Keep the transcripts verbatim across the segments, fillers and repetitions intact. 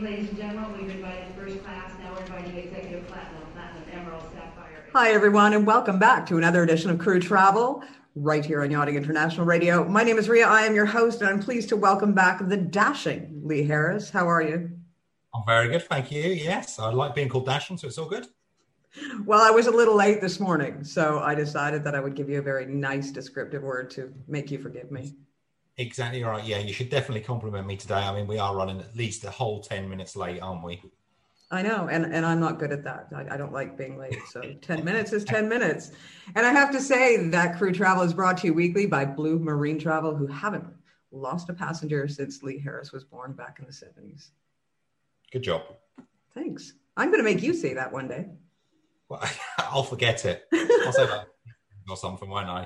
evening, ladies and gentlemen. We've invited first class, now we're inviting executive platinum, platinum, emerald, sapphire. Hi, everyone, and welcome back to another edition of Crew Travel, right here on Yachting International Radio. My name is Ria. I am your host, and I'm pleased to welcome back the dashing Lee Harris. How are you? I'm very good, thank you. Yes, I like being called dashing, so it's all good. Well, I was a little late this morning, so I decided that I would give you a very nice descriptive word to make you forgive me. Exactly right. Yeah, you should definitely compliment me today. I mean, we are running at least a whole ten minutes late, aren't we? I know, and, and I'm not good at that. I, I don't like being late, so ten minutes is ten minutes. And I have to say that Crew Travel is brought to you weekly by Blue Marine Travel, who haven't lost a passenger since Lee Harris was born back in the seventies. Good job. Thanks. I'm going to make you say that one day. Well, I'll forget it. I'll say that or something, won't I?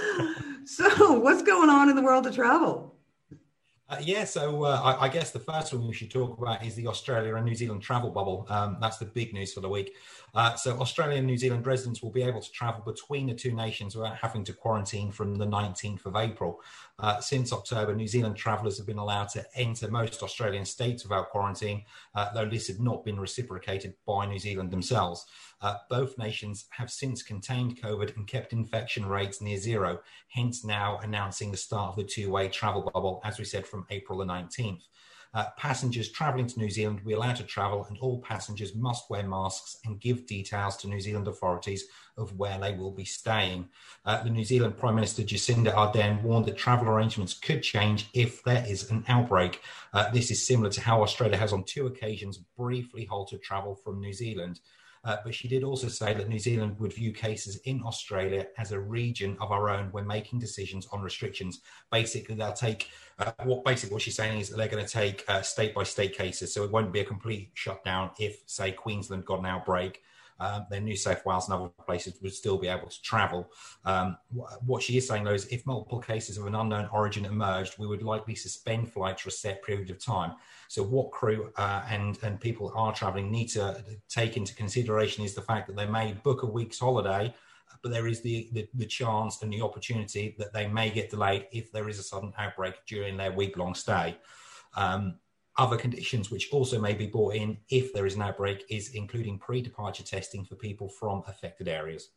So what's going on in the world of travel? Uh, yeah, so uh, I, I guess the first one we should talk about is the Australia and New Zealand travel bubble. Um, that's the big news for the week. Uh, so Australia and New Zealand residents will be able to travel between the two nations without having to quarantine from the nineteenth of April. Uh, since October, New Zealand travellers have been allowed to enter most Australian states without quarantine, uh, though this had not been reciprocated by New Zealand themselves. Uh, both nations have since contained COVID and kept infection rates near zero, hence now announcing the start of the two-way travel bubble, as we said, from April the nineteenth. Uh, passengers travelling to New Zealand will be allowed to travel, and all passengers must wear masks and give details to New Zealand authorities of where they will be staying. Uh, the New Zealand Prime Minister Jacinda Ardern warned that travel arrangements could change if there is an outbreak. Uh, this is similar to how Australia has on two occasions briefly halted travel from New Zealand. Uh, but she did also say that New Zealand would view cases in Australia as a region of our own when making decisions on restrictions. Basically, they'll take uh, what basically what she's saying is that they're going to take uh, state by state cases. So it won't be a complete shutdown if, say, Queensland got an outbreak. Um, then New South Wales and other places would still be able to travel. Um, what she is saying, though, is if multiple cases of an unknown origin emerged, we would likely suspend flights for a set period of time. So what crew uh, and, and people are travelling need to take into consideration is the fact that they may book a week's holiday, but there is the, the, the chance and the opportunity that they may get delayed if there is a sudden outbreak during their week-long stay. Um, Other conditions which also may be brought in if there is an outbreak is including pre-departure testing for people from affected areas.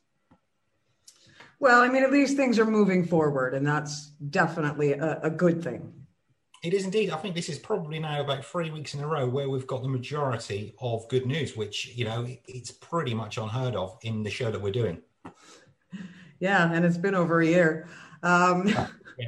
Well, I mean, at least things are moving forward, and that's definitely a, a good thing. It is indeed. I think this is probably now about three weeks in a row where we've got the majority of good news, which, you know, it's pretty much unheard of in the show that we're doing. Yeah, and it's been over a year. Um, yeah.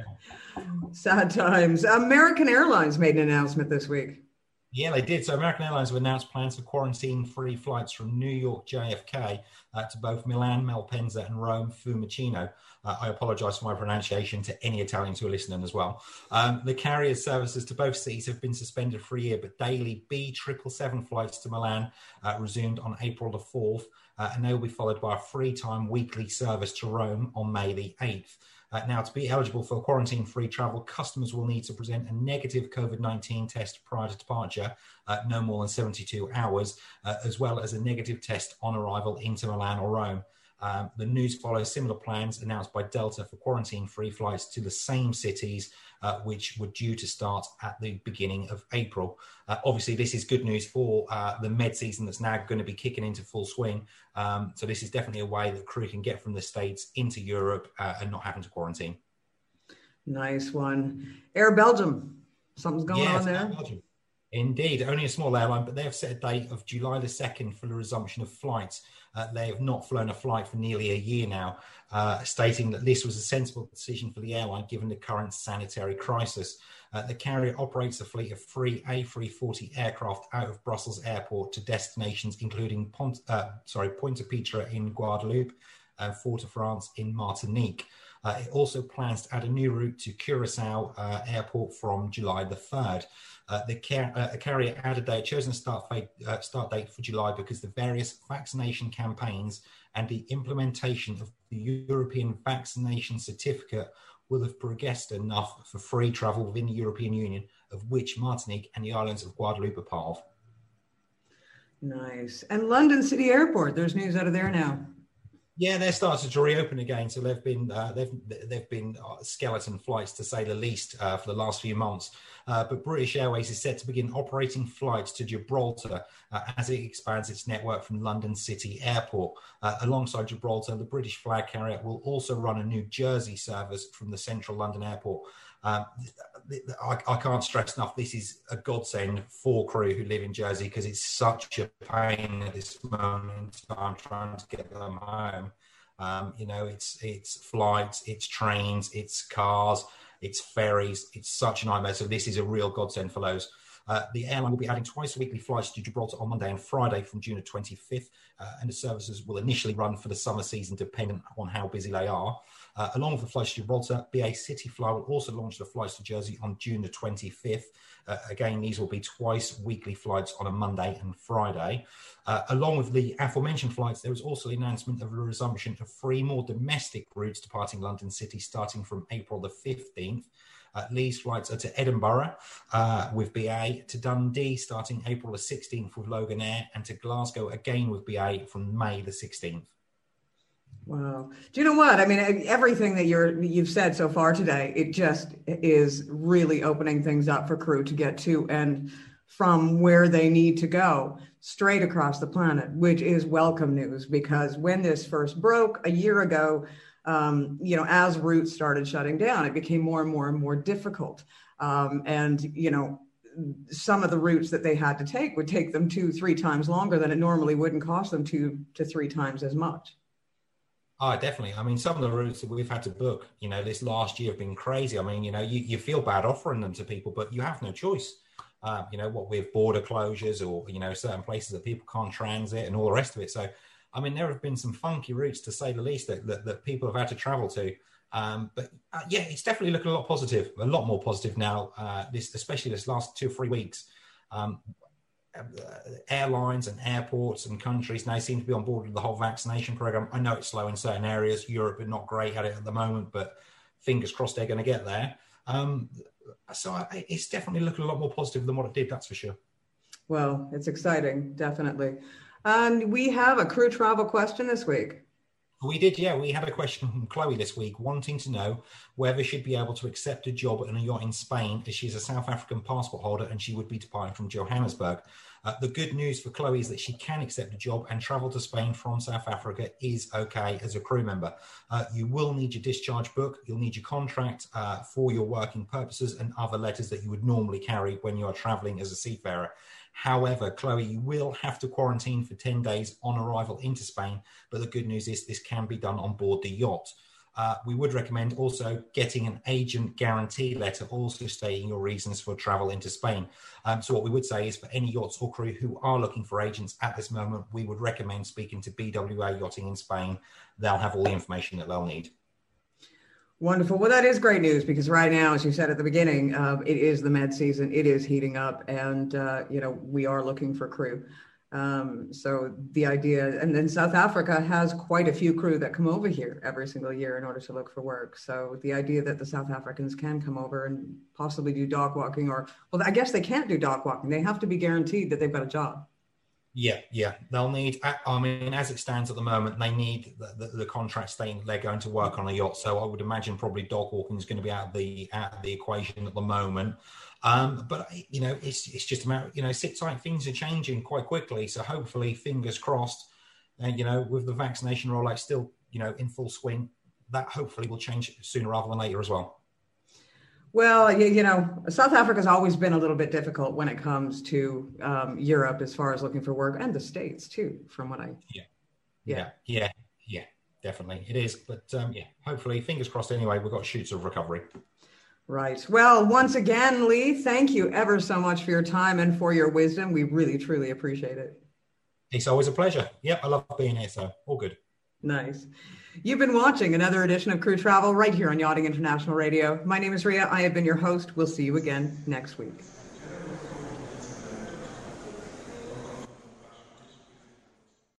Sad times. American Airlines made an announcement this week. Yeah, they did. So American Airlines have announced plans for quarantine-free flights from New York J F K uh, to both Milan, Malpensa and Rome, Fiumicino. Uh, I apologise for my pronunciation to any Italians who are listening as well. Um, the carrier's services to both cities have been suspended for a year, but daily B seven seven flights to Milan uh, resumed on April the fourth, uh, and they will be followed by a free-time weekly service to Rome on May the eighth. Uh, now, to be eligible for quarantine-free travel, customers will need to present a negative COVID nineteen test prior to departure, uh, no more than seventy-two hours, uh, as well as a negative test on arrival into Milan or Rome. Um, the news follows similar plans announced by Delta for quarantine-free flights to the same cities, uh, which were due to start at the beginning of April. Uh, obviously, this is good news for uh, the med season that's now going to be kicking into full swing. Um, so this is definitely a way that crew can get from the States into Europe uh, and not having to quarantine. Nice one. Air Belgium, something's going yeah, on there. Belgium. Indeed, only a small airline, but they have set a date of July the second for the resumption of flights. Uh, they have not flown a flight for nearly a year now, uh, stating that this was a sensible decision for the airline given the current sanitary crisis. Uh, the carrier operates a fleet of three A three forty aircraft out of Brussels Airport to destinations including Pont, uh, sorry, Pointe-à-Pitre in Guadeloupe and Fort-de-France in Martinique. Uh, it also plans to add a new route to Curacao uh, Airport from July the third. Uh, the car- uh, carrier added they had chosen a start, fate, uh, start date for July because the various vaccination campaigns and the implementation of the European vaccination certificate will have progressed enough for free travel within the European Union, of which Martinique and the islands of Guadeloupe are part of. Nice. And London City Airport, there's news out of there now. Yeah, they're starting to reopen again. So they've been uh, they've they've been skeleton flights, to say the least, uh, for the last few months. Uh, but British Airways is set to begin operating flights to Gibraltar uh, as it expands its network from London City Airport. Uh, alongside Gibraltar, the British flag carrier will also run a New Jersey service from the central London airport. Um, I, I can't stress enough, this is a godsend for crew who live in Jersey, because it's such a pain at this moment in time trying to get them home. Um, you know, it's it's flights, it's trains, it's cars, it's ferries. It's such a nightmare. So this is a real godsend for those. Uh, the airline will be adding twice weekly flights to Gibraltar on Monday and Friday from June the twenty-fifth, uh, and the services will initially run for the summer season, depending on how busy they are. Uh, along with the flights to Gibraltar, B A Cityfly will also launch the flights to Jersey on June the twenty-fifth. Uh, again, these will be twice weekly flights on a Monday and Friday. Uh, along with the aforementioned flights, there was also the announcement of a resumption of three more domestic routes departing London City starting from April the fifteenth. Uh, these flights are to Edinburgh uh, with B A, to Dundee starting April the sixteenth with Logan Air, and to Glasgow again with B A from May the sixteenth. Wow. Do you know what? I mean, everything that you're, you've said so far today, it just is really opening things up for crew to get to and from where they need to go straight across the planet, which is welcome news, because when this first broke a year ago, um, you know, as routes started shutting down, it became more and more and more difficult. Um, and, you know, some of the routes that they had to take would take them two, three times longer than it normally would, and cost them two to three times as much. Oh, definitely. I mean, some of the routes that we've had to book, you know, this last year have been crazy. I mean, you know, you, you feel bad offering them to people, but you have no choice. Um, you know, what with border closures or, you know, certain places that people can't transit and all the rest of it. So, I mean, there have been some funky routes, to say the least, that, that, that people have had to travel to. Um, but uh, yeah, it's definitely looking a lot positive, a lot more positive now, uh, this, especially this last two or three weeks. Um, Uh, airlines and airports and countries now seem to be on board with the whole vaccination program. I know it's slow in certain areas. Europe are not great at it at the moment, but fingers crossed they're going to get there. Um, so I, it's definitely looking a lot more positive than what it did, that's for sure. Well, it's exciting, definitely. And we have a crew travel question this week. We did, yeah. We had a question from Chloe this week, wanting to know whether she'd be able to accept a job on a yacht in Spain, as she's a South African passport holder and she would be departing from Johannesburg. Uh, the good news for Chloe is that she can accept a job, and travel to Spain from South Africa is okay as a crew member. Uh, you will need your discharge book, you'll need your contract uh, for your working purposes, and other letters that you would normally carry when you are traveling as a seafarer. However, Chloe, you will have to quarantine for ten days on arrival into Spain, but the good news is this can be done on board the yacht. Uh, we would recommend also getting an agent guarantee letter, also stating your reasons for travel into Spain. Um, so what we would say is, for any yachts or crew who are looking for agents at this moment, we would recommend speaking to B W A Yachting in Spain. They'll have all the information that they'll need. Wonderful. Well, that is great news, because right now, as you said at the beginning, uh, it is the med season. It is heating up, and, uh, you know, we are looking for crew. Um, so the idea, and then South Africa has quite a few crew that come over here every single year in order to look for work. So the idea that the South Africans can come over and possibly do dock walking, or, well, I guess they can't do dock walking. They have to be guaranteed that they've got a job. Yeah, yeah. They'll need, I mean, as it stands at the moment, they need the, the, the contract saying they're going to work on a yacht. So I would imagine probably dog walking is going to be out of the out of the equation at the moment. Um, but, you know, it's it's just a matter, you know, sit tight, things are changing quite quickly. So hopefully, fingers crossed, and, uh, you know, with the vaccination rollout still, you know, in full swing, that hopefully will change sooner rather than later as well. Well, you, you know, South Africa's always been a little bit difficult when it comes to um, Europe as far as looking for work, and the States too, from what I... Yeah, yeah, yeah, yeah, yeah, definitely. It is. But um, yeah, hopefully, fingers crossed anyway, we've got shoots of recovery. Right. Well, once again, Lee, thank you ever so much for your time and for your wisdom. We really, truly appreciate it. It's always a pleasure. Yep, I love being here, so all good. Nice. You've been watching another edition of Crew Travel right here on Yachting International Radio. My name is Ria. I have been your host. We'll see you again next week.